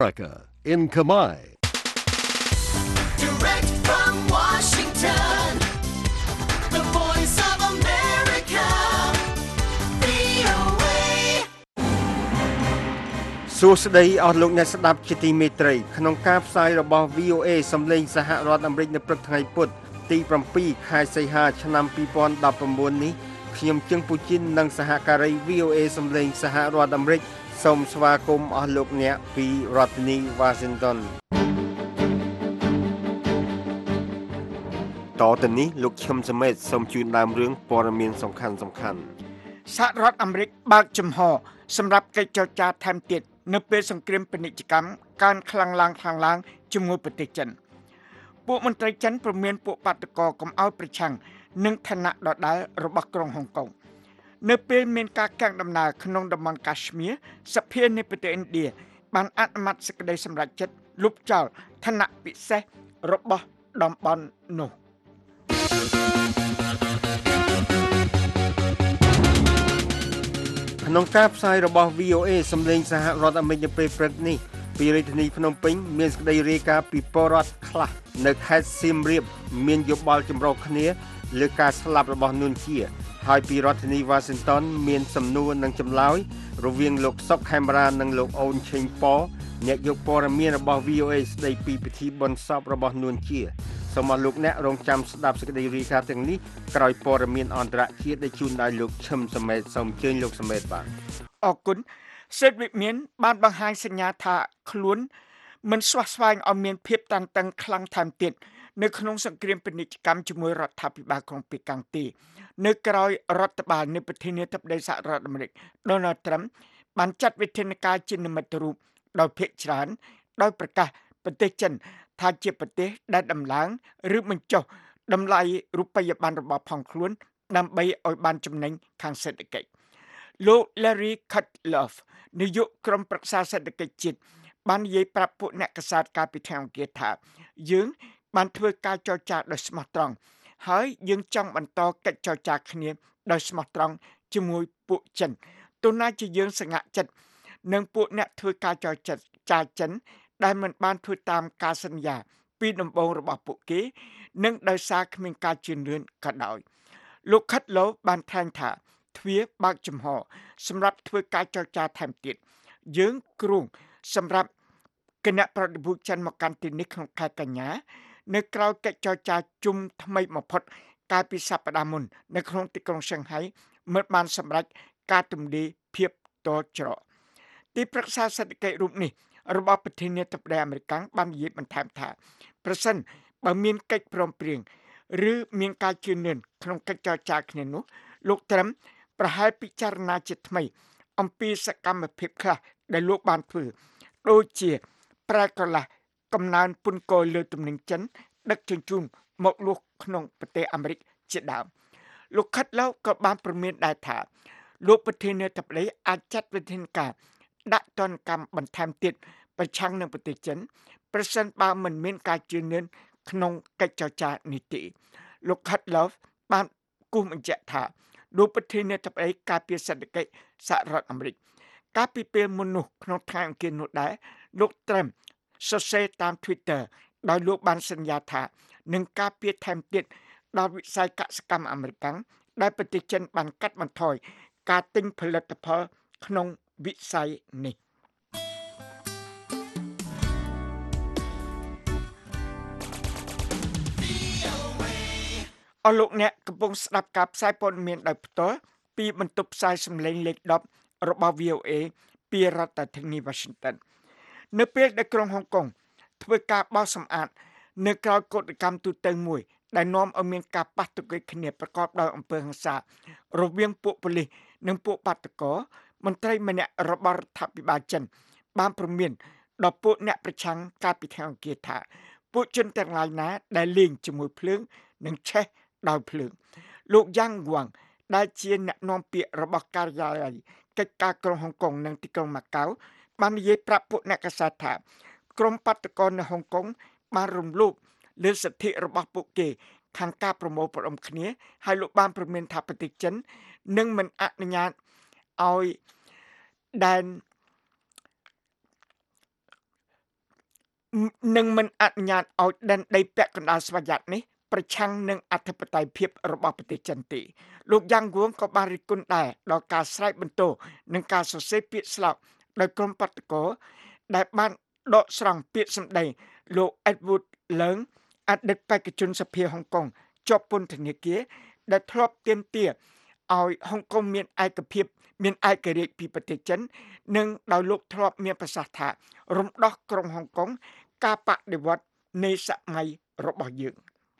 America in Khmer. Direct from Washington, the voice of America, VOA. សួស្តីអស់លោកអ្នកស្ដាប់ជាទីមេត្រីក្នុងការផ្សាយរបស់ VOA សំឡេងសហរដ្ឋអាមេរិកនៅព្រឹកថ្ងៃពុធទី7ខែសីហាឆ្នាំ2019នេះខ្ញុំជឹងពូជីននិងសហការី VOA សំឡេងសហរដ្ឋអាមេរិកសូមស្វាគមន៍អស់លោកអ្នកពីរដ្ឋធានី Washington តទៅនេះលោកឈឹមសមេតសូមជូនដើមរឿងព័ត៌មានសំខាន់សហរដ្ឋអាមេរិកបើកចំហសម្រាប់កិច្ចចរចាថែមទៀតនៅពេលសង្គ្រាមពាណិជ្ជកម្មកើនខ្លាំងឡើងជាមួយប្រទេសចិនពួកមន្ត្រីចិនព្រមានពួកបាតកោកុំឲ្យប្រឆាំងនឹងឋានៈដដែលរបស់ក្រុងហុងកុងនៅពេលមានការកាំងដំណើរក្នុងតំបន់កាಶ್មៀរសភានៃប្រទេសឥណ្ឌាបានអនុម័តសេចក្តីសម្រេចចិត្តលុបចោលឋានៈពិសេសរបស់តំបន់នោះក្នុងការផ្សាយរបស់ VOA សំឡេងសហរដ្ឋអាមេរិកនៅពេលព្រឹកនេះពីរាជធានីភ្នំពេញមានសេចក្តីរាយការណ៍ពីពលរដ្ឋខ្លះនៅខេត្តសៀមរាបមានយោបល់ចម្រុះគ្នាលើការស្លាប់របស់នួនជាហើយពីរដ្ឋធានី Washington មានសំណួរនិងចម្លើយរវាងលោកសុកខេមរានិងលោកអូនឆេងប៉អ្នកយកព័ត៌មានរបស់ VOA ស្ដីពីពិធីបុណ្យសពរបស់នួនជាសូមអរលោកអ្នករងចាំស្ដាប់សេចក្តីរាយការណ៍ទាំងនេះក្រោយព័ត៌មានអន្តរជាតិដែលជូនដោយលោកឈឹមសមេតសូមអញ្ជើញលោកសមេតបាទអរគុណសេតវិមានបានបង្ហាញសញ្ញាថាខ្លួនមិនស្វះស្វែងឲ្យមានភាពតានតឹងខ្លាំងថែមទៀតនៅក្នុងសង្គ្រាមពាណិជ្ជកម្មជាមួយរដ្ឋាភិបាលក្រុងប៉េកាំងទីនៅក្រៅរដ្ឋបាលនៃប្រធានាធិបតីសហរដ្ឋអាមេរិក Donald Trump បានចាត់វិធានការជានិមិត្តរូបដោយភាគច្រើនដោយប្រកាសប្រទេសចិនថាជាប្រទេសដែលដំឡើងឬបញ្ចុះតម្លៃរូបិយប័ណ្ណរបស់ផងខ្លួនដើម្បីឲ្យបានចំណេញខាងសេដ្ឋកិច្ចលោក Larry Kudlow នាយកក្រុមប្រឹក្សាសេដ្ឋកិច្ចជាតិបាននិយាយប្រាប់ពួកអ្នកកាសែតកាលពីថ្ងៃអង្គារថាយើងបានធ្វើការចរចាដោយស្មោះត្រង់ហើយយើងចង់បន្តកិច្ចចរចាគ្នាដោយស្មោះត្រង់ជាមួយពួកចិនទោះណាជាយើងសង្ហាក់ចិត្តនឹងពួកអ្នកធ្វើការចរចាចិនដែលមិនបានធ្វើតាមការសន្យាពីដំបូងរបស់ពួកគេនិងដោយសារគ្មានការជឿនលឿនក៏ដោយលោកខិតឡូបានថ្លែងថាទ្វារបើកចំហសម្រាប់ធ្វើការចរចាថែមទៀតយើងគ្រោងសម្រាប់គណៈប្រតិភូចិនមកកាន់ទីនេះក្នុងខែកញ្ញានៅក្រៅកិច្ចចរចាជុំថ្មីបំផុតកាលពីសប្តាហ៍មុននៅក្នុងទីក្រុងសង្ហៃមិនបានសម្រេចការទំលាយភាពតច្រកទីប្រឹក្សាសេដ្ឋកិច្ចរូបនេះរបស់ប្រធានាធិបតីអាមេរិកបាននិយាយបន្ថែមថាប្រសិនបើមានកិច្ចព្រមព្រៀងឬមានការជឿនលឿនក្នុងកិច្ចចរចាគ្នានោះលោកត្រឹមប្រហែលពិចារណាជាថ្មីអំពីសកម្មភាពខ្លះដែលលោកបានធ្វើដូចជាប្រែកលាស់កំណើនពន្ធគយលើទំនិញចិនដឹកជញ្ជូនមកលក់ក្នុងប្រទេសអាមេរិកជាដើមលោកខិតឡូក៏បានព្រមានដែរថាលោកប្រធានាធិបតីអាចចាត់វិធានការដាក់ទណ្ឌកម្មបន្ថែមទៀតប្រឆាំងនឹងប្រទេសចិនប្រសិនបើមិនមានការជឿនលឿនក្នុងកិច្ចចរចានេះទេលោកខិតឡូបានគូសបញ្ជាក់ថាលោកប្រធានាធិបតីការពារសេដ្ឋកិច្ចសហរដ្ឋអាមេរិកកាលពីពេលមុននោះក្នុងថ្ងៃអង្គារនោះដែរលោកត្រឹមសរសេរតាម Twitter ដោយលោកបានសន្យាថានឹងការពារថែមទៀតដល់វិស័យកសិកម្មអាមេរិកដែលប្រទេសចិនបានកាត់បន្ថយការទិញផលិតផលក្នុងវិស័យនេះអស់លោកអ្នកកំពុងស្ដាប់ការផ្សាយព័ត៌មានដោយផ្ទាល់ពីបន្ទប់ផ្សាយសម្លេងលេខ10របស់ VOA ពីរដ្ឋធានី Washington នៅពេលដែលក្រុងហុងកុងធ្វើការបោសសម្អាតនៅក្រៅកោតកម្មទូទៅមួយដែលនាំឲ្យមានការប៉ះទង្គិចគ្នាប្រកបដោយអំពើហិង្សារវាងពួកប៉ូលីសនិងពួកបាតកោមន្ត្រីម្នាក់របស់រដ្ឋាភិបាលចិនបានព្រមានដល់ពួកអ្នកប្រឆាំងកាលពីថ្ងៃអង្គារថាពួកជនទាំងឡាយណាដែលលេងជាមួយភ្លើងនឹងឆេះដោយភ្លើងលោកយ៉ាងងួងដែលជាអ្នកនាំពាក្យរបស់ការិយាល័យកិច្ចការក្រុងហុងកុងនិងទីក្រុងម៉ាកាវបាននិយាយប្រាប់ពួកអ្នកកាសែតថាក្រុមបាតកោនៅហុងកុងបានរំលោភលើសិទ្ធិរបស់ពួកគេខាងការប្រមូលផ្ដុំគ្នាហើយលោកបានព្រមានថាប្រទេសចិននឹងមិនអនុញ្ញាតឲ្យដែននឹងមិនអនុញ្ញាតឲ្យដែនដីពាក់កណ្ដាលស្វយ័តនេះប្រឆាំងនឹងអធិបតេយ្យភាពរបស់ប្រទេសចិនទេលោកយ៉ាងហ្គួងក៏បានរិះគន់ដែរដល់ការស្រែកបន្ទោសនិងការសរសេរពាក្យស្លោកដោយក្រុមបដិករដែលបានដកស្រង់ពាក្យសម្ដីលោក Edward Leung អតីតបេក្ខជនសភាហុងកុងជាប់ពន្ធនាគារដែលធ្លាប់ទាមទារឲ្យហុងកុងមានឯកភាពមានឯករាជ្យពីប្រទេសចិននិងដោយលោកធ្លាប់មានប្រសាសន៍ថារំដោះក្រុងហុងកុងការបដិវត្តនៃសម័យរបស់យើង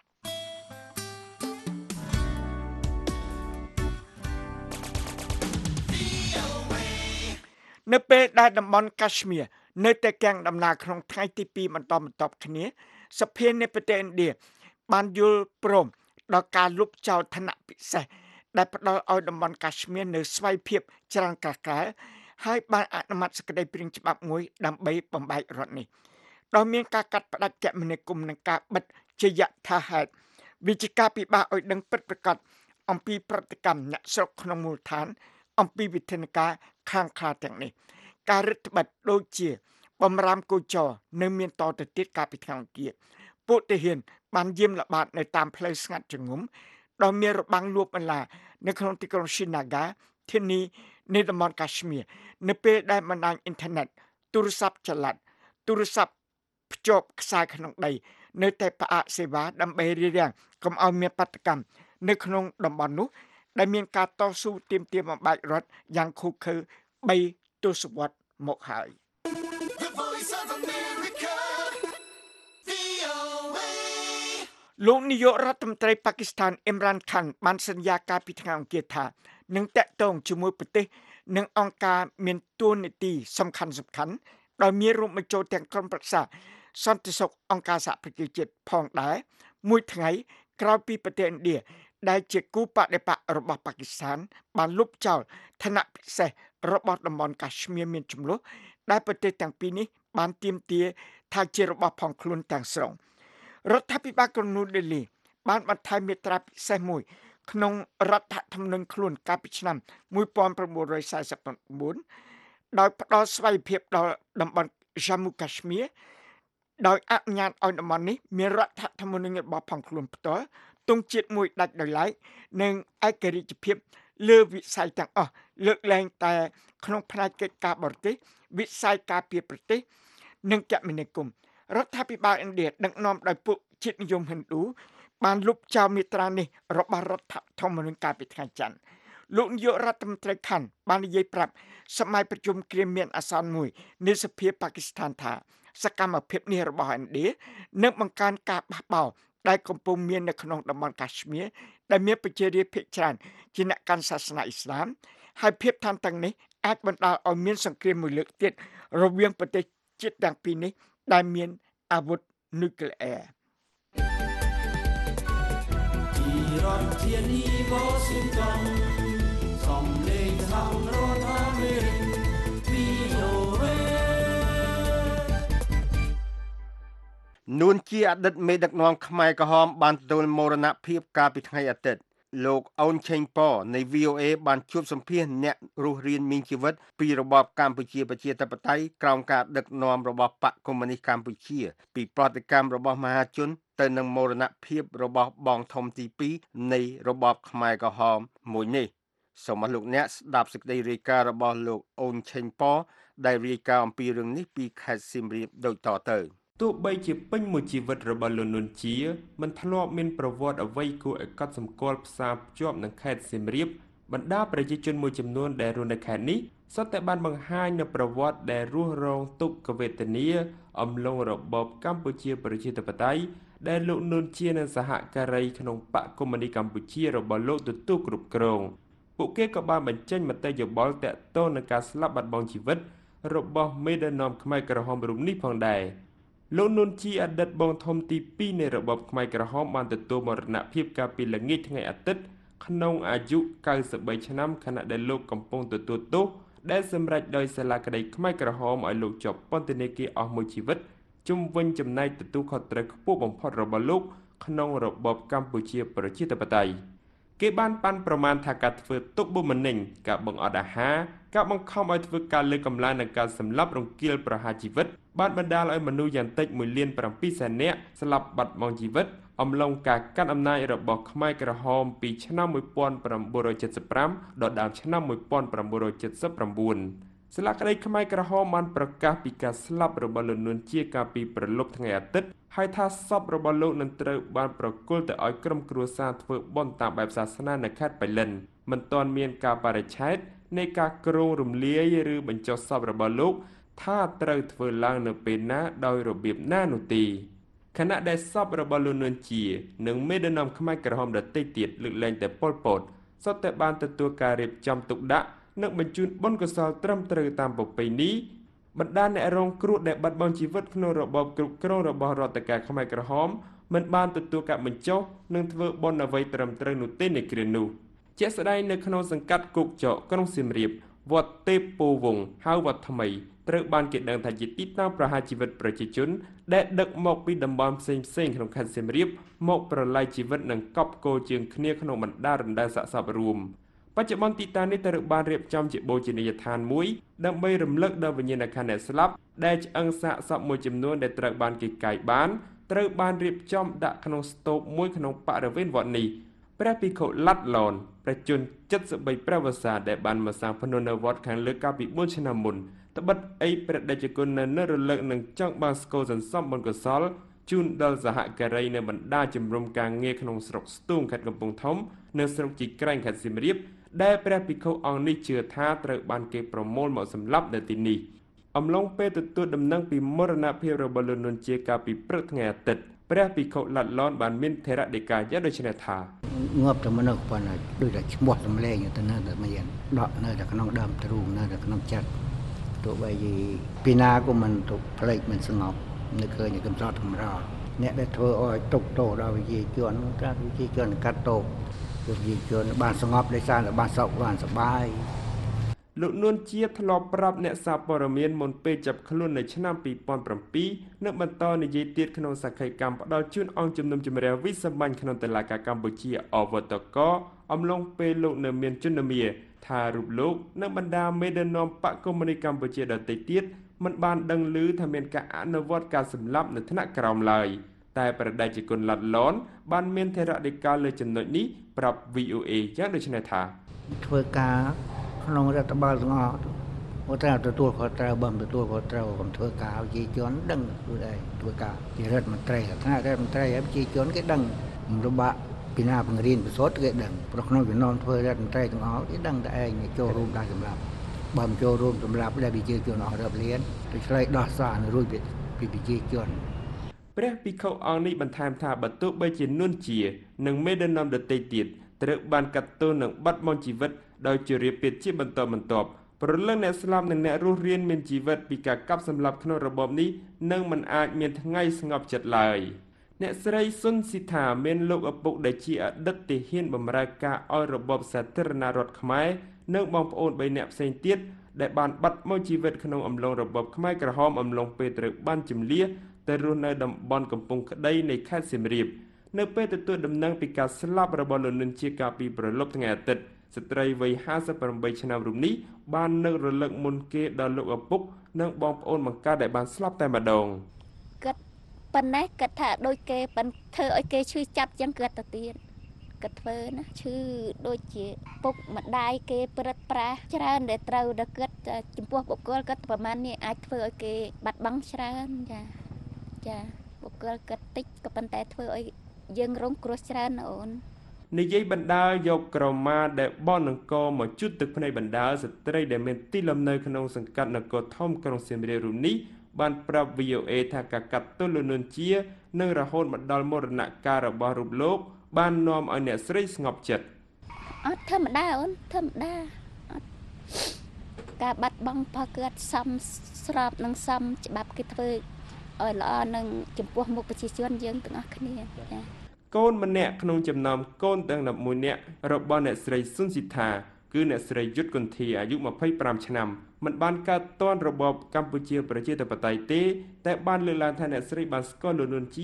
នៅពេលដែលតំបន់កាស្មៀរនៅតែកាំងដំណើរក្នុងថ្ងៃទី2បន្តបន្ទាប់គ្នាសភានៃប្រទេសឥណ្ឌាបានយល់ព្រមដល់ការលុបចោលឋានៈពិសេសដែលផ្ដល់ឲ្យតំបន់កាស្មៀរនៅស្វ័យភាពច្រើនកកែហើយបានអនុម័តសេចក្តីព្រាងច្បាប់មួយដើម្បីបំបែករដ្ឋនេះដោយមានការកាត់ផ្តាច់គមនាគមន៍និងការបិទជាយថាហេតុវិជាការពិបាកឲ្យដឹងពិតប្រាកដអំពីប្រតិកម្មអ្នកស្រុកក្នុងមូលដ្ឋានអំពីវិធានការខាងខ្លាទាំងនេះការរឹតបន្តឹងដូចជាបំរាមគោចរនៅមានតទៅទៀតកាលពីថ្ងៃអង្គារពួកទាហានបានយាមល្បាតនៅតាមផ្លូវស្ងាត់ចងំដោយមានរបាំងលួចបន្លានៅក្នុងទីក្រុង Srinagar ធានីនៃតំបន់កាស្មៀរនៅពេលដែលបណ្ដាញអ៊ីនធឺណិតទូរស័ព្ទចល័តទូរស័ព្ទភ្ជាប់ខ្សែក្នុងដីនៅតែផ្អាកសេវាដើម្បីរារាំងកុំឲ្យមានបាតុកម្មនៅក្នុងតំបន់នោះដែលមានការតស៊ូទាមទារបំបែករដ្ឋយ៉ាងឃោរឃៅ3ទសវត្សរ៍មកហើយ The Voice of America, VOA. លោកនាយករដ្ឋមន្ត្រីប៉ាគីស្ថានអ៊ីមរ៉ានខានបានសន្យាកាលពីថ្ងៃអង្គារថានឹងតាក់ទងជាមួយប្រទេសនិងអង្គការមានតួនាទីសំខាន់ដោយមានរួមបញ្ចូលទាំងក្រុមប្រឹក្សាសន្តិសុខអង្គការសហប្រជាជាតិផងដែរមួយថ្ងៃក្រោយពីប្រទេសឥណ្ឌាដែលជាគូបដិបករបស់ប៉ាគីស្ថានបានលុបចោលឋានៈពិសេសរបស់តំបន់កាស្មៀរមានចំនួនដែលប្រទេសទាំងពីរនេះបានទាមទារថាជារបស់ផងខ្លួនទាំងស្រុងរដ្ឋាភិបាលក្រុងនូដេលីបានបន្ថែមមាត្រាពិសេសមួយក្នុងរដ្ឋធម្មនុញ្ញខ្លួនកាលពីឆ្នាំ1949ដោយផ្ដល់ស្វ័យភាពដល់តំបន់ Jammu Kashmir ដោយអនុញ្ញាតឲ្យតំបន់នេះមានរដ្ឋធម្មនុញ្ញរបស់ផងខ្លួនផ្ទាល់ទង់ជាតិមួយដាច់ដោយឡែកនិងឯករាជ្យភាពលើវិស័យទាំងអស់លើកលែងតែក្នុងផ្នែកកិច្ចការបរទេសវិស័យការពារប្រទេសនិងគមនាគមន៍រដ្ឋាភិបាលឥណ្ឌាដឹកនាំដោយពួកជាតិនិយមហិណ្ឌូបានលុបចោលមាត្រានេះរបស់រដ្ឋធម្មនុញ្ញកាលពីថ្ងៃច័ន្ទលោកនាយករដ្ឋមន្ត្រីខាន់បាននិយាយប្រាប់សម័យប្រជុំគ្រាមានអាសន្នមួយនៃសភាប៉ាគីស្ថានថាសកម្មភាពនេះរបស់ឥណ្ឌានឹងបង្កើនការបះបោរដែលកំពុងមាននៅក្នុងតំបន់កាស្មៀរដែលមានប្រជារាស្ត្រភាគច្រើនជាអ្នកកាន់សាសនាអ៊ីស្លាមហើយភាពតានតឹងនេះអាចបណ្ដាលឲ្យមានសង្គ្រាមមួយលើកទៀតរវាងប្រទេសជាតិទាំងពីរនេះដែលមានអាវុធនុយក្លេអ៊ែរពីរដ្ឋធានី Washington សំឡេងសហរដ្ឋអាមេរិក VOA នួនជាអតីតមេដឹកនាំខ្មែរក្រហមបានទទួលមរណភាពកាលពីថ្ងៃអាទិត្យលោកអូនឆេងប៉នៃ VOA បានជួបសម្ភាសអ្នករស់រានមានជីវិតពីរបបកម្ពុជាប្រជាធិបតេយ្យក្រោមការដឹកនាំរបស់បកកុម្មុយនីសកម្ពុជាពីប្រតិកម្មរបស់មហាជនទៅនឹងមរណភាពរបស់បងធំទី2នៃរបបខ្មែរក្រហមមួយនេះសូមអរលោកអ្នកស្ដាប់សេចក្តីរាយការណ៍របស់លោកអូនឆេងប៉ដែលរាយការណ៍អំពីរឿងនេះពីខេត្តសៀមរាបដូចតទៅទោះបីជាពេញមួយជីវិតរបស់លោកនួនជាមិនធ្លាប់មានប្រវត្តិអ្វីគួរឲ្យកត់សម្គាល់ផ្សារភ្ជាប់នឹងខេត្តសៀមរាបបណ្ដាប្រជាជនមួយចំនួនដែលរស់នៅខេត្តនេះសុទ្ធតែបានបង្ហាញនូវប្រវត្តិដែលរស់រងទុក្ខវេទនាអំឡុងរបបកម្ពុជាប្រជាធិបតេយ្យដែលលោកនួនជានិងសហការីក្នុងបកកុម្មុយនីសកម្ពុជារបស់លោកទទួលគ្រប់គ្រងពួកគេក៏បានបញ្ចេញមតិយោបល់ទាក់ទងនឹងការស្លាប់បាត់បង់ជីវិតរបស់មេដឹកនាំខ្មែរក្រហមរូបនេះផងដែរលោកនួនជាអតីតបងធំទី2នៃរបបខ្មែរក្រហមបានទទួលមរណភាពកាលពីល្ងាចថ្ងៃអាទិត្យក្នុងអាយុ93ឆ្នាំខណៈដែលលោកកំពុងទទួលទោសដែលសម្រេចដោយសាលាក្តីខ្មែរក្រហមឲ្យលោកជាប់ពន្ធនាគារអស់មួយជីវិតជុំវិញចំណែកទទួលខុសត្រូវខ្ពស់បំផុតរបស់លោកក្នុងរបបកម្ពុជាប្រជាធិបតេយ្យគេបានប៉ាន់ប្រមាណថាការធ្វើទុកបុកម្នេញការបង្អត់អាហារការបង្ខំឲ្យធ្វើការលើកកម្លាំងនិងការសម្លាប់រង្គាលប្រហារជីវិតបានបណ្ដាលឲ្យមនុស្សយ៉ាងតិច1.7 លាននាក់ស្លាប់បាត់បង់ជីវិតអំឡុងការកាន់អំណាចរបស់ខ្មែរក្រហមពីឆ្នាំ1975ដល់ដើមឆ្នាំ1979ស្លាកក្តីខ្មែរក្រហមបានប្រកាសពីការស្លាប់របស់លោកនួនជាកាលពីព្រលប់ថ្ងៃអាទិត្យហើយថាសពរបស់លោកនឹងត្រូវបានប្រគល់ទៅឲ្យក្រុមគ្រួសារធ្វើបុណ្យតាមបែបសាសនានៅខេត្តបៃលិនមិនទាន់មានការបរិច្ឆេទនៃការគ្រងរំលាយឬបញ្ចុះសពរបស់លោកថាត្រូវធ្វើឡើងនៅពេលណាដោយរបៀបណានោះទេខណៈដែលសពរបស់លោកនួនជានិងមេដឹកនាំខ្មែរក្រហមដទៃទៀតលើកលែងតែប៉ុលពតសុទ្ធតែបានទទួលការរៀបចំទុកដាក់និងបញ្ជូនបុណ្យកុសលត្រឹមត្រូវតាមប្រពៃណីបណ្ដាអ្នករងគ្រោះដែលបាត់បង់ជីវិតក្នុងរបបគ្រប់គ្រងរបស់រដ្ឋាភិបាលខ្មែរក្រហមមិនបានទទួលការបញ្ចុះនិងធ្វើបុណ្យអ្វីត្រឹមត្រូវនោះទេនៅគ្រានោះជាក់ស្ដែងនៅក្នុងសង្កាត់គោកចកក្រុងសៀមរាបវត្តទេពពោវង្សហៅវត្តថ្មីត្រូវបានគេដឹងថាជាទីតាំងប្រហារជីវិតប្រជាជនដែលដឹកមកពីតំបន់ផ្សេងៗក្នុងខេត្តសៀមរាបមកប្រឡាយជីវិតនិងកប់គោជើងគ្នាក្នុងបណ្ដារណ្ដៅសាកសពរួមបច្ចុប្បន្នទីតាំងនេះត្រូវបានរៀបចំជាបូជនីយដ្ឋានមួយដើម្បីរំលឹកដល់វិញ្ញាណក្ខន្ធអ្នកស្លាប់ដែលឆ្អឹងសាកសពមួយចំនួនដែលត្រូវបានគេកាយបានត្រូវបានរៀបចំដាក់ក្នុងស្ទូបមួយក្នុងបរិវេណវត្តនេះព្រះភិក្ខុឡាត់ឡនព្រះជន្ម73ព្រះវស្សាដែលបានមកសាងភ្នំនៅវត្តខាងលើកាលពី4ឆ្នាំមុនត្បិតអីព្រះតេជគុណនៅរលឹកនឹងចង់បានស្គរសន្សំបុណ្យកុសលជូនដល់សហការីនៅបណ្ដាជំរំការងារក្នុងស្រុកស្ទូងខេត្តកំពង់ធំនិងស្រុកជីក្រែងខេត្តសៀមរាបដែលព្រះភិក្ខុអង្គនេះជឿថាត្រូវបានគេប្រមូលមកសម្លាប់នៅទីនេះអំឡុងពេលទទួលដំណឹងពីមរណភាពរបស់លោកនួនជាកាលពីព្រឹកថ្ងៃអាទិត្យព្រះភិក្ខុឡាត់ឡនបានមានថេរដីកាយ៉ាងដូចនេះថាងាប់តែមនុស្សប៉ុណ្ណឹងដូចតែឈ្មោះសម្លេងទៅនៅតែមានដកនៅតែក្នុងដើមទ្រូងនៅតែក្នុងចិត្តទោះបីពីណាក៏មិនទុកផ្លេចមិនស្ងប់នៅឃើញកំសត់កំរោលអ្នកដែលធ្វើឲ្យទុកទោសដល់វិជាជនថាវិជាជនកាត់ទោសវិជាជនបានស្ងប់ដោយសារតែបានសុខបានសប្បាយលោកនួនជាធ្លាប់ប្រាប់អ្នកសារព័ត៌មានមុនពេលចាប់ខ្លួននៅឆ្នាំ2007និងបន្តនិយាយទៀតក្នុងសក្ខីកម្មផ្ដាល់ជូនអង្គជំនុំជម្រះវិសាមញ្ញក្នុងតុលាការកម្ពុជាអវតកអំឡុងពេលលោកនៅមានជំនុំមាថារូបលោកនិងបណ្ដាមេដឹកនាំបកកុម្មុយនីសកម្ពុជាដទៃទៀតមិនបានដឹងឮថាមានការអនុវត្តការសម្លាប់នៅថ្នាក់ក្រោមឡើយតែព្រះតេជគុណឡាត់ឡនបានមានថេរដីកាលើចំណុចនេះប្រាប់ VOA យ៉ាងដូចនេះថាធ្វើការក្នុងរដ្ឋបាលទាំងអស់អូត្រូវទទួលខុសត្រូវបំទទួលខុសត្រូវកុំធ្វើការវិជាជនដឹងខ្លួនឯងធ្វើការជារដ្ឋមន្ត្រីថ្នាក់រដ្ឋមន្ត្រីហើយវិជាជនគេដឹងរបបពីណាបង្រៀនប្រសូតគេដឹងព្រោះក្នុងចំណោមធ្វើរដ្ឋមន្ត្រីទាំងអស់គេដឹងតែឯងចូលរួមដល់សម្រាប់បើមិនចូលរួមសម្រាប់ដែលវិជាជនអស់រាប់លានទៅឆ្លៃដោះសាររួចពីវិជាជនព្រះភិក្ខុអង្គនេះបន្ថែមថាបើទោះបីជានួនជានិងមេដឹកនាំដទៃទៀតត្រូវបានកាត់ទោសនិងបាត់បង់ជីវិតដោយជរាពាធជាបន្តបន្ទាប់ព្រលឹងអ្នកស្លាប់និងអ្នករស់រានមានជីវិតពីការកាប់សម្លាប់ក្នុងរបបនេះនឹងមិនអាចមានថ្ងៃស្ងប់ចិត្តឡើយអ្នកស្រីស៊ុនស៊ីថាមានលោកឪពុកដែលជាអតីតទាហានបម្រើការឲ្យរបបសាធារណរដ្ឋខ្មែរនិងបងប្អូន3នាក់ផ្សេងទៀតដែលបានបាត់បង់ជីវិតក្នុងអំឡុងរបបខ្មែរក្រហមអំឡុងពេលត្រូវបានជម្លៀសទៅរស់នៅតំបន់កំពង់ក្តីនៃខេត្តសៀមរាបនៅពេលទទួលដំណឹងពីការស្លាប់របស់លោកនួនជាកាលពីព្រលប់ថ្ងៃអាទិត្យស្ត្រីវ័យ58ឆ្នាំរូបនេះបាននឹករលឹកមុនគេដល់លោកឪពុកនិងបងប្អូនបង្កើតដែលបានស្លាប់តែម្ដងគាត់ប៉ុណ្ណេះគាត់ថាដូចគេប៉ុនធ្វើឲ្យគេឈឺចាប់ចឹងគាត់ទៅទៀតគាត់ធ្វើណាឈឺដូចជាពុកម្ដាយគេព្រឹត្តប្រាសច្រើនដែលត្រូវដល់គាត់ចំពោះបុគ្គលគាត់ប្រហែលនេះអាចធ្វើឲ្យគេបាត់បង់ច្រើនចាបុគ្គលគាត់តិចក៏ប៉ុន្តែធ្វើឲ្យយើងរងគ្រោះច្រើនអូននិយាយបណ្ដាលយកក្រមាដែលបនអង្គមកជូតទឹកភ្នែកបណ្ដាលស្ត្រីដែលមានទីលំនៅក្នុងសង្កាត់នគរធំក្រុងសៀមរាបរូបនេះបានប្រាប់ VOA ថាការកាត់ទោសលោកនួនជានិងរហូតមកដល់មរណកាលរបស់រូបលោកបាននាំឲ្យអ្នកស្រីស្ងប់ចិត្តអត់ធម្មតាអូនធម្មតាអត់ការបាត់បង់ផលគាត់សមស្របនឹងសមច្បាប់គេធ្វើឲ្យល្អនឹងចំពោះមុខប្រជាជនយើងទាំងអស់គ្នាចាកូនម្នាក់ក្នុងចំណោមកូនទាំង11នាក់របស់អ្នកស្រីស៊ុនស៊ីថាគឺអ្នកស្រីយុទ្ធគន្ធាអាយុ25ឆ្នាំមិនបានកើតទាន់របបកម្ពុជាប្រជាធិបតេយ្យទេតែបានលើកឡើងថាអ្នកស្រីបានស្គាល់លោកនួនជា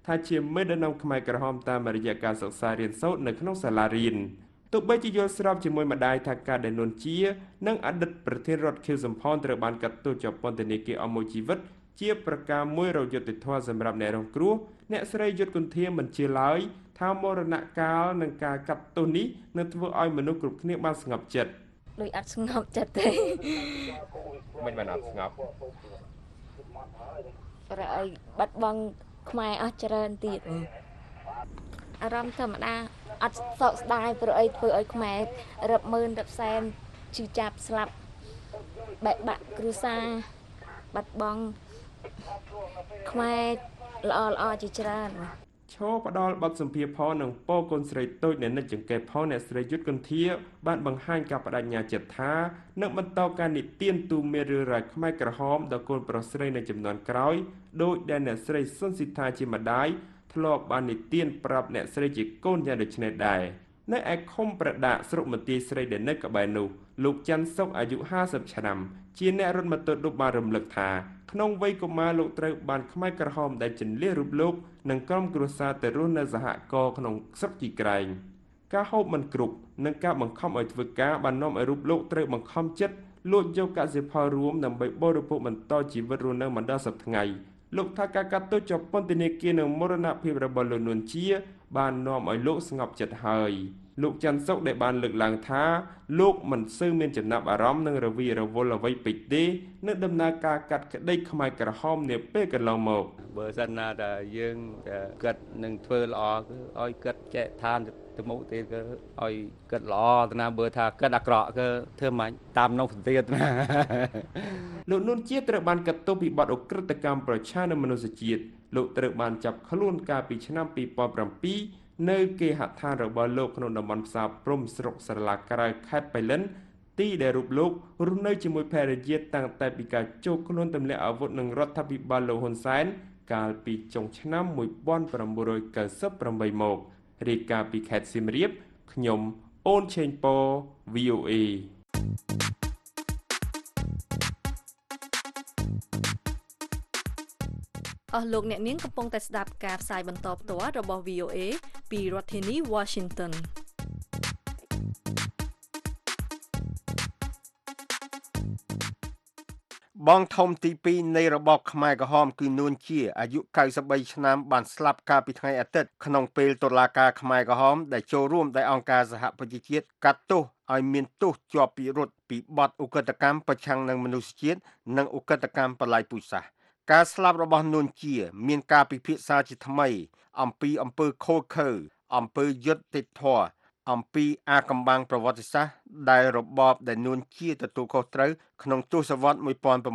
ថាជាមេដឹកនាំខ្មែរក្រហមតាមរយៈការសិក្សារៀនសូត្រនៅក្នុងសាលារៀនទោះបីជាយល់ស្របជាមួយម្ដាយថាការដែលនួនជានិងអតីតប្រធានរដ្ឋខៀវសំផនត្រូវបានកាត់ទោសជាប់ពន្ធនាគារអស់មួយជីវិតជាប្រការមួយរយុត្តិធម៌សម្រាប់អ្នករងគ្រោះអ្នកស្រីយុទ្ធគន្ធាមិនជឿឡើយថាមរណកាលនិងការកាត់ទោសនេះនឹងធ្វើឲ្យមនុស្សគ្រប់គ្នាបានស្ងប់ចិត្តដូចអត់ស្ងប់ចិត្តទេមិនបានអត់ស្ងប់ប្រអីបាត់បង់ខ្មែរអស់ច្រើនទៀតអារម្មណ៍ធម្មតាអត់សោកស្ដាយព្រោះអីធ្វើឲ្យខ្មែររាប់ម៉ឺនរាប់សែនឈឺចាប់ស្លាប់បែកបាក់គ្រួសារបាត់បង់ខ្មែរល្អជាច្រើនឈោផ្ដាល់បទសម្ភារផងនឹងពោកូនស្រីតូចនៅនិច្ចចង្កេះផងអ្នកស្រីយុទ្ធគន្ធាបានបង្ហាញការបដិញ្ញាចិត្តថានឹងបន្តការនិទានទូមានរឿងរ៉ាវខ្មែរក្រហមដល់កូនប្រុសស្រីនៅចំនួនក្រោយដោយដែលអ្នកស្រីសុនស៊ីថាជាម្ដាយធ្លាប់បាននិទានប្រាប់អ្នកស្រីជាកូនយ៉ាងដូចនេះដែរនៅឯឃុំប្រដាក់ស្រុកមន្ទីរស្រីដែលនៅក្បែរនោះលោកច័ន្ទសុកអាយុ50ឆ្នាំជាអ្នករត់ម៉ូតូឌុបបានរំលឹកថាក្នុងវ័យកុមារលោកត្រូវបានខ្មែរក្រហមដែលជន្លៀសរូបលោកនិងក្រុមគ្រួសារទៅរស់នៅសហគមន៍ក្នុងស្រុកជីក្រែងការហូបមិនគ្រប់និងការបង្ខំឲ្យធ្វើការបាននាំឲ្យរូបលោកត្រូវបង្ខំចិត្តលួចយកកសិផលរួមដើម្បីបរិភោគបន្តជីវិតរស់នៅមិនដល់សប្តាហ៍ថ្ងៃលោកថាការកាត់ទោសជាប់ពន្ធនាគារនិងមរណភាពរបស់លោកនួនជាបាននាំឲ្យលោកស្ងប់ចិត្តហើយលោកច័ន្ទសុកដែលបានលើកឡើងថាលោកមិនសូវមានចំណាប់អារម្មណ៍នឹងរវីរវល់អ្វីពេកទេនៅដំណើរការកាត់ក្តីខ្មែរក្រហមនាពេលកន្លងមកបើសិនណាតែយើងគិតនឹងធ្វើល្អគឺឲ្យគិតចែកឋានទៅមុខទៀតគឺឲ្យគិតល្អទៅណាបើថាគិតអាក្រក់គឺធ្វើមិនតាមនោះទៀតណាលោកនួនជាត្រូវបានកាត់ទោសពីបទអក្រិតកម្មប្រឆាំងនឹងមនុស្សជាតិលោកត្រូវបានចាប់ខ្លួនកាលពីឆ្នាំ2007នៅគេហដ្ឋានរបស់លោកក្នុងតំបន់ផ្សារព្រំស្រុកស្រឡាក្រៅខេត្តបៃលិនទីដែលរូបលោករស់នៅជាមួយភរិយាតាំងតែពីការចូលខ្លួនទម្លាក់អាវុធនឹងរដ្ឋាភិបាលលោកហ៊ុនសែនកាលពីចុងឆ្នាំ1998មករាយការណ៍ពីខេត្តសៀមរាបខ្ញុំអូនឆេងប៉ VOA អស់លោកអ្នកនាងកំពុងតែស្ដាប់ការផ្សាយបន្តផ្ទាល់របស់ VOA ពីរដ្ឋធានី Washington បងធំទី2នៃរបបខ្មែរក្រហមគឺនួនជាអាយុ93ឆ្នាំបានស្លាប់កាលពីថ្ងៃអាទិត្យក្នុងពេលតុលាការខ្មែរក្រហមដែលចូលរួមដោយអង្គការសហប្រជាជាតិកាត់ទោសឲ្យមានទោសជាប់ពិរុទ្ធពីបទឧក្រិដ្ឋកម្មប្រឆាំងនឹងមនុស្សជាតិនិងឧក្រិដ្ឋកម្មបល្ល័ង្កពូជសាសន៍ការស្លាប់របស់នួនជាមានការពិភាក្សាជាថ្មីអំពីអំពើខូចខើអំពើយុត្តិធម៌អំពីអាកំបាំងប្រវត្តិសាស្ត្រដែលរបបដែលនួនជាទទួលខុសត្រូវក្នុងទសវត្សរ៍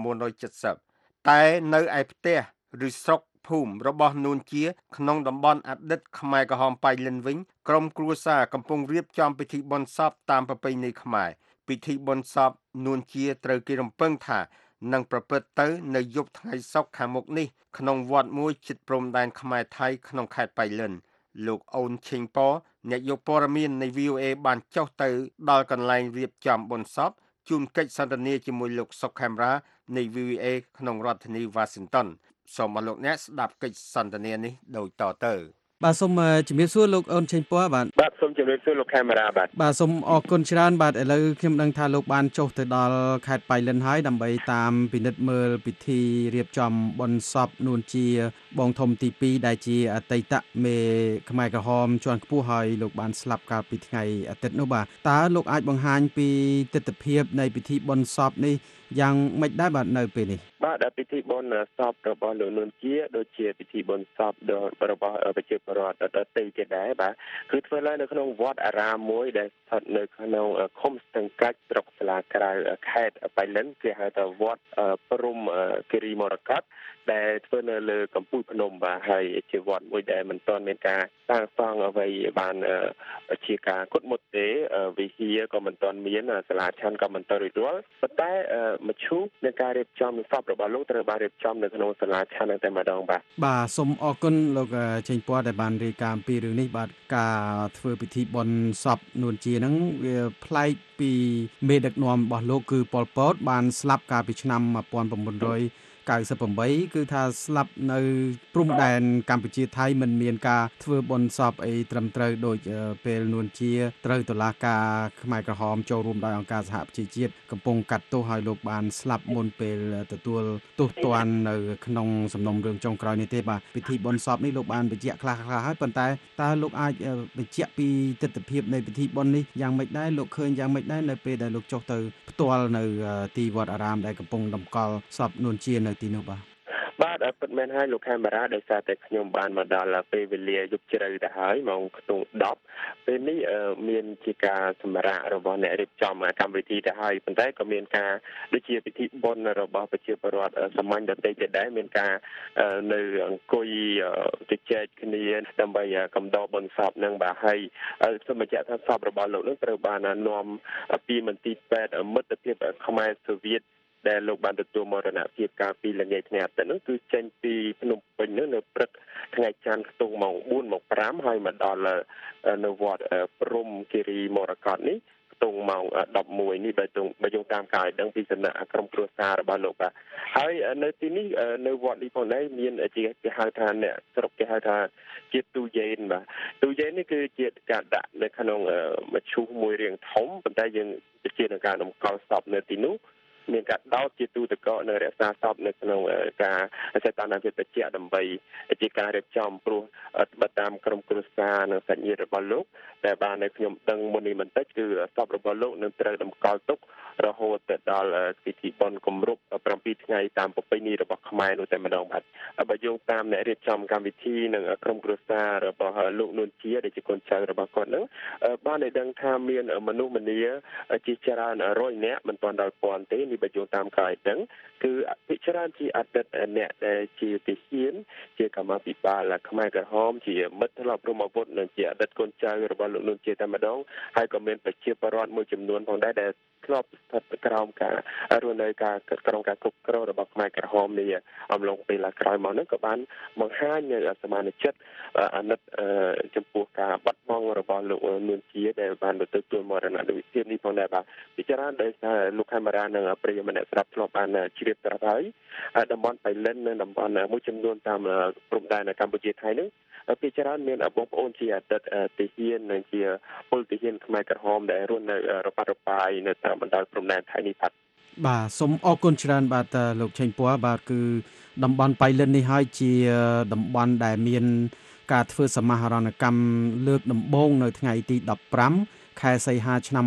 1970តែនៅឯផ្ទះឬស្រុកភូមិរបស់នួនជាក្នុងតំបន់អតីតខ្មែរក្រហមប៉ៃលិនវិញក្រុមគ្រួសារកំពុងរៀបចំពិធីបុណ្យសពតាមប្រពៃណីខ្មែរពិធីបុណ្យសពនួនជាត្រូវគេរំពឹងថានឹងប្រព្រឹត្តទៅនៅយប់ថ្ងៃសុក្រខាងមុខនេះក្នុងវត្តមួយជិតព្រំដែនខ្មែរថៃក្នុងខេត្តប៉ៃលិនលោកអូនឆេងប៉អ្នកយកព័ត៌មាននៃ VOA បានចុះទៅដល់កន្លែងរៀបចំបុណ្យសពជួនកិច្ចសន្ទនាជាមួយលោកសុកខេមរានៃ VOA ក្នុងរដ្ឋធានី Washington សូមអរលោកអ្នកស្ដាប់កិច្ចសន្ទនានេះដូចតទៅបាទសូមជំរាបសួរលោកអូនឆេងប៉បាទសូមជំរាបសួរលោកខេមរាបាទសូមអរគុណច្រើនបាទឥឡូវខ្ញុំដឹងថាលោកបានចុះទៅដល់ខេត្តប៉ៃលិនហើយដើម្បីតាមពិនិត្យមើលពិធីរៀបចំបុណ្យសពនួនជាបងធំទី2ដែលជាអតីតមេខ្មែរក្រហមជាន់ខ្ពស់ហើយលោកបានស្លាប់កាលពីថ្ងៃអាទិត្យនោះបាទតើលោកអាចបង្ហាញពីទិដ្ឋភាពនៃពិធីបុណ្យសពនេះយ៉ាងម៉េចដែរបាទនៅពេលនេះបាទពិធីបុណ្យសពរបស់លោកនួនជាដូចជាពិធីបុណ្យសពរបស់ប្រជាពលរដ្ឋដទៃទៀតដែរបាទគឺធ្វើឡើងនៅក្នុងវត្តអារាមមួយដែលស្ថិតនៅក្នុងឃុំស្ទឹងកាច់ស្រុកស្លាក្រៅខេត្តបៃលិនគេហៅថាវត្តព្រំគិរីមរកតដែលធ្វើនៅលើកំពូលភ្នំបាទហើយជាវត្តមួយដែលមិនទាន់មានការសាងសង់អ្វីបានជាការគត់មុតទេវិហារក៏មិនទាន់មានសាលាឆាន់ក៏មិនទាន់រួចរាល់ប៉ុន្តែមជ្ឈូនៃការរៀបចំសពរបស់លោកត្រូវបានរៀបចំនៅក្នុងសាលាឆាន់តែម្ដងបាទសូមអរគុណលោកចេញពណ៌ដែលបានរាយការណ៍អំពីរឿងនេះបាទការធ្វើពិធីបុណ្យសពនួនជាហ្នឹងវាប្លែកពីមេដឹកនាំរបស់លោកគឺប៉ុលពតបានស្លាប់កាលពីឆ្នាំ1979 98គឺថាស្លាប់នៅព្រំដែនកម្ពុជាថៃមិនមានការធ្វើបុណ្យសពអីត្រឹមត្រូវដូចពេលនួនជាត្រូវតុលាការខ្មែរក្រហមចូលរួមដោយអង្គការសហប្រជាជាតិកំពុងកាត់ទោសឲ្យលោកបានស្លាប់មុនពេលទទួលទោសទណ្ឌនៅក្នុងសំណុំរឿងចុងក្រោយនេះទេបាទពិធីបុណ្យសពនេះលោកបានបញ្ជាក់ខ្លះៗហើយប៉ុន្តែតើលោកអាចបញ្ជាក់ពីទស្សនវិជ្ជានៃពិធីបុណ្យនេះយ៉ាងម៉េចដែរលោកឃើញយ៉ាងម៉េចដែរនៅពេលដែលលោកចុះទៅផ្ទាល់នៅទីវត្តអារាមដែលកំពុងតម្កល់សពនួនជានៅទីនោះបាទពិតមែនហើយលោកខេមរាដោយសារតែខ្ញុំបានមកដល់ពេលវេលាយប់ជ្រៅទៅហើយម៉ោងខ្ទង់10ពេលនេះមានជាការសម្រាប់របស់អ្នករៀបចំកម្មវិធីទៅហើយប៉ុន្តែក៏មានការដូចជាពិធីបុណ្យរបស់ប្រជាពលរដ្ឋសាមញ្ញដទៃទៀតដែរមានការនៅអង្គុយជជែកគ្នាដើម្បីកំដរបុណ្យសពនឹងបាទហើយសូមបញ្ជាក់ថាសពរបស់លោកនឹងត្រូវបាននាំពីមន្ទីរពេទ្យមិត្តភាពខ្មែរសូវៀតដែលលោកបានទទួលមរណភាពកាលពីល្ងាចថ្ងៃអាទិត្យនោះគឺចេញពីភ្នំពេញនៅព្រឹកថ្ងៃច័ន្ទខ្ទង់ម៉ោង4ម៉ោង5ហើយមកដល់នៅវត្តព្រំគិរីមរកតនេះខ្ទង់ម៉ោង11នេះបើយោងតាមការឲ្យដឹងពីសំណាក់ក្រុមគ្រួសាររបស់លោកបាទហើយនៅទីនេះនៅវត្តនេះផងដែរមានជាគេហៅថាអ្នកស្រុកគេហៅថាជាទូយេនបាទទូយេននេះគឺជាការដាក់នៅក្នុងមឈូសមួយរាងធំប៉ុន្តែយើងជានឹងការតម្កល់សពនៅទីនោះមានការដោតជាទូទឹកកកនៅរក្សាសពនៅក្នុងការសេតនាភាពបច្ចៈដើម្បីជាការរៀបចំព្រោះបើតាមក្រុមគ្រួសារនិងសាច់ញាតិរបស់លោកតែបាននៅខ្ញុំដឹងមុននេះបន្តិចគឺសពរបស់លោកនឹងត្រូវតម្កល់ទុករហូតដល់ពិធីបុណ្យគម្រប់7ថ្ងៃតាមប្រពៃណីរបស់ខ្មែរនោះតែម្ដងបាទបើយោងតាមអ្នករៀបចំកម្មវិធីនិងក្រុមគ្រួសាររបស់លោកនួនជាដែលជាកូនចៅរបស់គាត់នឹងបានได้ដឹងថាមានមនុស្សម្នាជាច្រើន100នាក់មិនទាន់ដល់ពាន់ទេនេះបើយោងតាមការឲ្យដឹងគឺភាគច្រើនជាអតីតអ្នកដែលជាទាហានជាកម្មាភិបាលខ្មែរក្រហមជាមិត្តធ្លាប់រួមអាវុធនិងជាអតីតកូនចៅរបស់លោកនួនជាតែម្ដងហើយក៏មានប្រជាពលរដ្ឋមួយចំនួនផងដែរដែលធ្លាប់ស្ថិតក្រោមការរស់នៅការក្រុមការគ្រប់គ្រងរបស់ខ្មែរក្រហមនេះអំឡុងពេលក្រោយមកនោះក៏បានបង្ហាញនៅសមាជិកអាណិតចំពោះការបាត់បង់របស់លោកនួនជាដែលបានទទួលមរណភាពនេះផងដែរបាទពិចារណាដោយសារលោកខេមរានិងប្រិយមិត្តអ្នកស្ដាប់ធ្លាប់បានជ្រាបស្រាប់ហើយតំបន់បៃលិននិងតំបន់មួយចំនួនតាមព្រំដែននៅកម្ពុជាថៃនេះពីច្រើនមានបងប្អូនជាអតីតទាហាននិងជាពលទាហានខ្មែរក្រហមដែលរស់នៅរបត់របាយនៅតាមបណ្ដោយព្រំដែនថៃនេះបាទសូមអរគុណច្រើនបាទលោកឆេងពណ៌បាទគឺតំបន់បៃលិននេះហើយជាតំបន់ដែលមានការធ្វើសមាហរណកម្មលើកដំបូងនៅថ្ងៃទី15ខែសីហាឆ្នាំ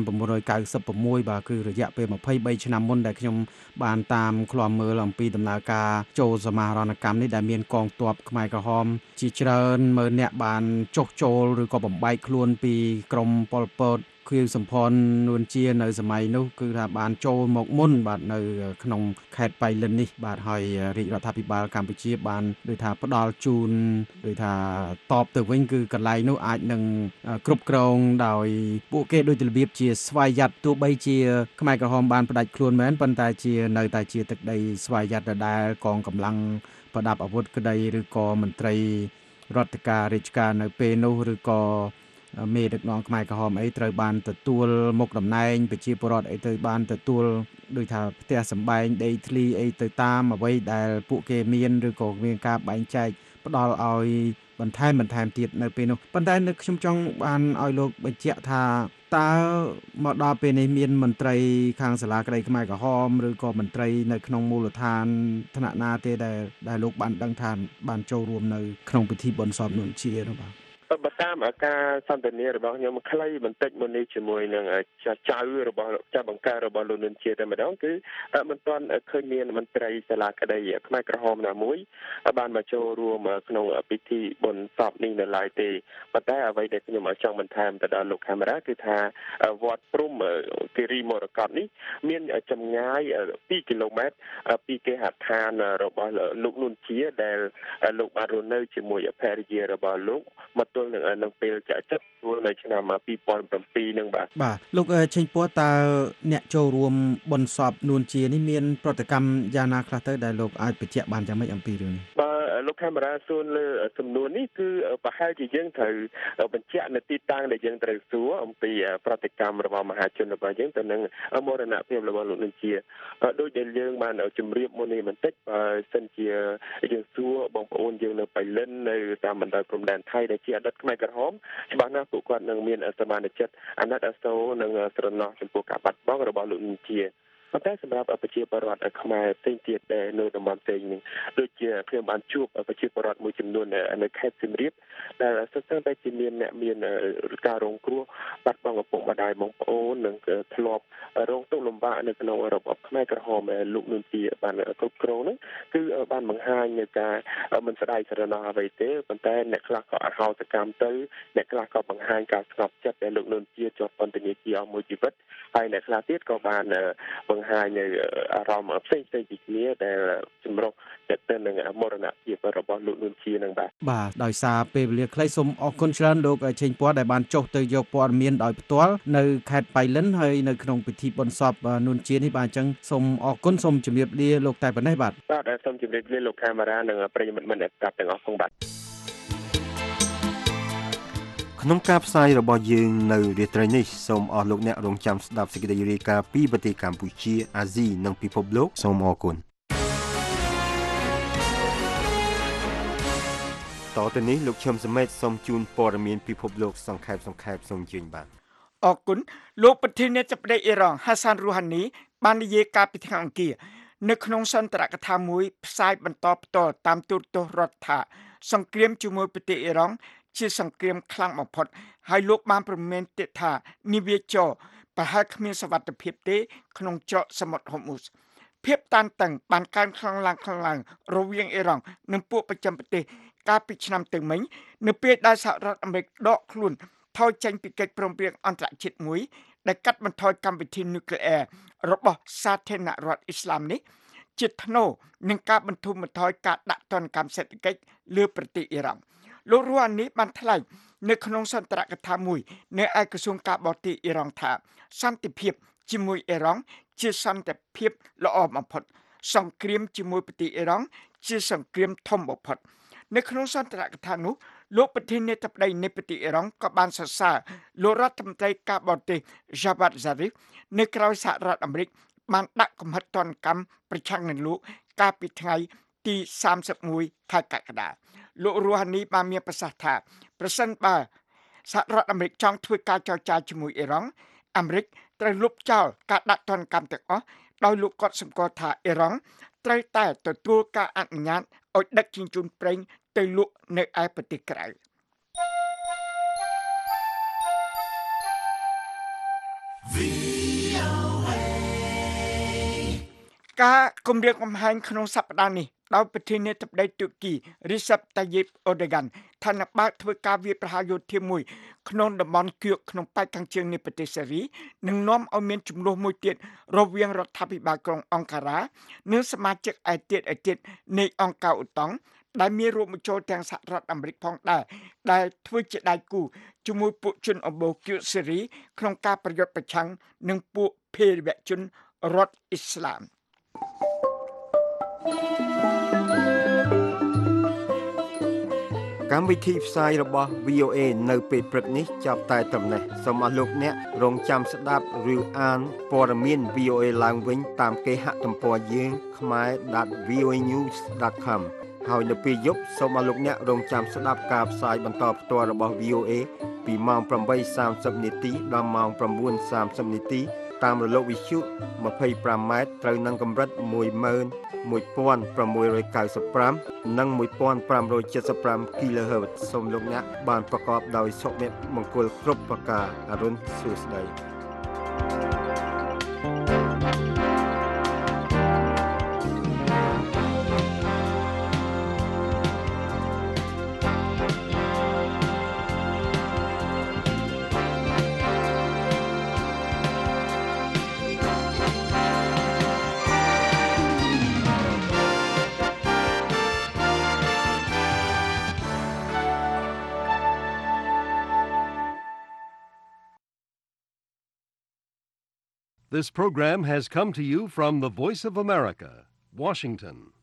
1996បាទគឺរយៈពេល23ឆ្នាំមុនដែលខ្ញុំបានតាមឃ្លាំមើលអំពីដំណើរការចូលសមាហរណកម្មនេះដែលមានកងទ័ពខ្មែរក្រហមជាច្រើនម៉ឺនអ្នកបានចុះចូលឬក៏បំបែកខ្លួនពីក្រុមប៉ុលពតខៀវសំផននួនជានៅសម័យនោះគឺថាបានចូលមកមុនបាទនៅក្នុងខេត្តបៃលិននេះបាទហើយរាជរដ្ឋាភិបាលកម្ពុជាបានដូចថាផ្ដល់ជូនដូចថាតបទៅវិញគឺកន្លែងនោះអាចនឹងគ្រប់គ្រងដោយពួកគេដូចរបៀបជាស្វ័យយ័តទោះបីជាខ្មែរក្រហមបានផ្ដាច់ខ្លួនមែនប៉ុន្តែជានៅតែជាទឹកដីស្វ័យយ័តដដែលកងកម្លាំងប្រដាប់អាវុធក្តីឬក៏មន្ត្រីរដ្ឋការរាជការនៅពេលនោះឬក៏មេដឹកនាំខ្មែរក្រហមអីត្រូវបានទទួលមុខតំណែងប្រជាពលរដ្ឋអីទៅបានទទួលដូចថាផ្ទះសម្បែងដីធ្លីអីទៅតាមអ្វីដែលពួកគេមានឬក៏មានការបែងចែកផ្ដល់ឲ្យបន្ថែមទៀតនៅពេលនោះប៉ុន្តែនៅខ្ញុំចង់បានឲ្យលោកបញ្ជាក់ថាតើមកដល់ពេលនេះមានមន្ត្រីខាងសាលាក្តីខ្មែរក្រហមឬក៏មន្ត្រីនៅក្នុងមូលដ្ឋានថ្នាក់ណាទេដែលលោកបានដឹងថាបានចូលរួមនៅក្នុងពិធីបុណ្យសពនួនជានោះបាទបើតាមការសន្ទនារបស់ខ្ញុំខ្លីបន្តិចមុននេះជាមួយនឹងចៅរបស់ចាស់បង្កើតរបស់លោកនួនជាតែម្ដងគឺមិនទាន់ឃើញមានមន្ត្រីសាលាក្តីខ្មែរក្រហមណាមួយបានមកចូលរួមក្នុងពិធីបុណ្យសពនេះនៅឡើយទេប៉ុន្តែអ្វីដែលខ្ញុំចង់បន្ថែមទៅដល់លោកកាមេរ៉ាគឺថាវត្តព្រំគិរីមរកតនេះមានចម្ងាយ2គីឡូម៉ែត្រពីគេហដ្ឋានរបស់លោកនួនជាដែលលោកបានរស់នៅជាមួយភរិយារបស់លោកមកទល់នឹងពេលចាក់ចិត្តចូលនៅឆ្នាំ2007នឹងបាទលោកឆេងពណ៌តើអ្នកចូលរួមបុណ្យសពនួនជានេះមានប្រតិកម្មយ៉ាងណាខ្លះទៅដែលលោកអាចបញ្ជាក់បានយ៉ាងម៉េចអំពីរឿងនេះបាទលោកកាមេរ៉ាសួរលើសំណួរនេះគឺប្រហែលជាយើងត្រូវបញ្ជាក់នៅទីតាំងដែលយើងត្រូវសួរអំពីប្រតិកម្មរបស់មហាជនរបស់យើងទៅនឹងមរណភាពរបស់លោកនឹងជាដូចដែលយើងបានជម្រាបមុននេះបន្តិចបើសិនជាយើងសួរបងប្អូនយើងនៅបៃលិននៅតាមបណ្ដោយព្រំដែនថៃដែលជាអតីតខ្មែរក្រហមច្បាស់ណាស់ពួកគាត់នឹងមានសមានចិត្តអាណិតអាសូរនិងស្រណោះចំពោះការបាត់បង់របស់លោកនឹងជាប៉ុន្តែសម្រាប់ប្រជាពលរដ្ឋខ្មែរផ្សេងទៀតដែលនៅតំបន់ផ្សេងនេះដូចជាខ្ញុំបានជួបប្រជាពលរដ្ឋមួយចំនួននៅខេត្តសៀមរាបដែលសិក្សាតែជាមានអ្នកមានការរងគ្រោះបាត់បង់ឪពុកម្ដាយបងប្អូននិងធ្លាប់រងទុក្ខលំបាកនៅក្នុងរបបខ្មែរក្រហមលោកនួនជាបានគ្រប់គ្រងហ្នឹងគឺបានបង្ហាញនៅការមិនស្ដាយស្រណោះអ្វីទេប៉ុន្តែអ្នកខ្លះក៏អហោសកម្មទៅអ្នកខ្លះក៏បង្ហាញការស្ងប់ចិត្តដែលលោកនួនជាជាប់ពន្ធនាគារអស់មួយជីវិតហើយអ្នកខ្លះទៀតក៏បានបង្ហាញនៅអារម្មណ៍ផ្សេងៗពីគ្នាដែលចម្រុះទៅនឹងមរណភាពរបស់លោកនួនជានឹងបាទដោយសារពេលវេលាខ្លីសូមអរគុណច្រើនលោកឆេងព័ទ្ធដែលបានចុះទៅយកព័ត៌មានដោយផ្ទាល់នៅខេត្តបៃលិនហើយនៅក្នុងពិធីបុណ្យសពនួនជានេះបាទអញ្ចឹងសូមអរគុណសូមជម្រាបលាលោកតែប៉ុណ្ណេះបាទសូមជម្រាបលាលោកកាមេរ៉ានិងប្រិយមិត្តអ្នកស្ដាប់ទាំងអស់ផងបាទក្នុងការផ្សាយរបស់យើងនៅរាត្រីនេះសូមអស់លោកអ្នករងចាំស្ដាប់សេចក្តីរាយការណ៍ពីប្រទេសកម្ពុជាអាស៊ីនិងពិភពលោកសូមអរគុណតទៅនេះលោកឈឹមសមេតសូមជូនព័ត៌មានពិភពលោកសង្ខេបសូមជឿនបាទអរគុណលោកប្រធានាធិបតីអ៊ីរ៉ង់ហាសានរូហានីបាននិយាយកាលពីថ្ងៃអង្គារនៅក្នុងសន្ទរកថាមួយផ្សាយបន្តផ្ទាល់តាមទូរទស្សន៍រដ្ឋថាសង្គ្រាមជាមួយប្រទេសអ៊ីរ៉ង់ជាសង្គ្រាមខ្លាំងបំផុតហើយលោកបានប្រមានទៀតថានាវាចរប្រហែលគ្មានសុវត្ថិភាពទេក្នុងច្រកសមុទ្រហុមូសភាពតានតឹងបានកើនខ្លាំងឡើងរវាងអ៊ីរ៉ង់និងពួកប្រចាំប្រទេសកាលពីឆ្នាំទៅមិញនៅពេលដែលសហរដ្ឋអាមេរិកដកខ្លួនថយចេញពីកិច្ចព្រមព្រៀងអន្តរជាតិមួយដែលកាត់បន្ថយកម្មវិធីនុយក្លេអ៊ែររបស់សាធារណរដ្ឋអ៊ីស្លាមនេះជាថ្នូរនឹងការបន្ធូរបន្ថយការដាក់ទណ្ឌកម្មសេដ្ឋកិច្ចលើប្រទេសអ៊ីរ៉ង់លោករូហានីបានថ្លែងនៅក្នុងសន្ទរកថាមួយនៅឯក្រសួងការបរទេសអ៊ីរ៉ង់ថាសន្តិភាពជាមួយអ៊ីរ៉ង់ជាសន្តិភាពល្អបំផុតសង្គ្រាមជាមួយប្រទេសអ៊ីរ៉ង់ជាសង្គ្រាមធំបំផុតនៅក្នុងសន្ទរកថានោះលោកប្រធានាធិបតីនៃប្រទេសអ៊ីរ៉ង់ក៏បានសរសើរលោករដ្ឋមន្ត្រីការបរទេស Javad Zarif នៅក្រៅសហរដ្ឋអាមេរិកបានដាក់កំហិតទណ្ឌកម្មប្រឆាំងនឹងលោកកាលពីថ្ងៃទី31ខែកក្កដាលោករូហានីបានមានប្រសាសន៍ថាប្រសិនបើសហរដ្ឋអាមេរិកចង់ធ្វើការចរចាជាមួយអ៊ីរ៉ង់អាមេរិកត្រូវលុបចោលការដាក់ទណ្ឌកម្មទាំងអស់ដោយលោកក៏សម្គាល់ថាអ៊ីរ៉ង់ត្រូវតែទទួលការអនុញ្ញាតឲ្យដឹកជញ្ជូនប្រេងទៅលក់នៅឯប្រទេសក្រៅការគម្រាមកំហែងក្នុងសប្តាហ៍នេះដោយប្រធានាធិបតីទូគី Recep Tayyip Erdogan ថានឹងបើកធ្វើការវាយប្រហារយោធាមួយក្នុងតំបន់គឿកក្នុងប៉ែកខាងជើងនៃប្រទេសសេរីនឹងនាំឲ្យមានចំនួនមួយទៀតរវាងរដ្ឋាភិបាលក្រុងអង្ការ៉ានិងសមាជិកឯទៀតនៃអង្គការអូតង់ដែលមានរួមបញ្ចូលទាំងសហរដ្ឋអាមេរិកផងដែរដែលធ្វើជាដៃគូជាមួយពួកជនអបូរគឿកសេរីក្នុងការប្រយុទ្ធប្រឆាំងនឹងពួកភេរវជនរដ្ឋអ៊ីស្លាមកម្មវិធីផ្សាយរបស់ VOA នៅពេលព្រឹកនេះចាប់តែត្រឹមនេះសូមអស់លោកអ្នករងចាំស្ដាប់ឬអានព័ត៌មាន VOA ឡើងវិញតាមគេហទំព័រយើង khmer.voanews.com ហើយនៅពេលយប់សូមអស់លោកអ្នករងចាំស្ដាប់ការផ្សាយបន្តផ្ទាល់របស់ VOA ពីម៉ោង 8:30 នាទីដល់ម៉ោង 9:30 នាទីតាមរលកវិទ្យុ 25 ម៉ែត្រត្រូវនឹងកម្រិត 11695 និង 1575 kHz សូមលោកអ្នកបានប្រកបដោយសុភមង្គលគ្រប់ប្រការអរុនសួស្តី This program has come to you from the Voice of America, Washington.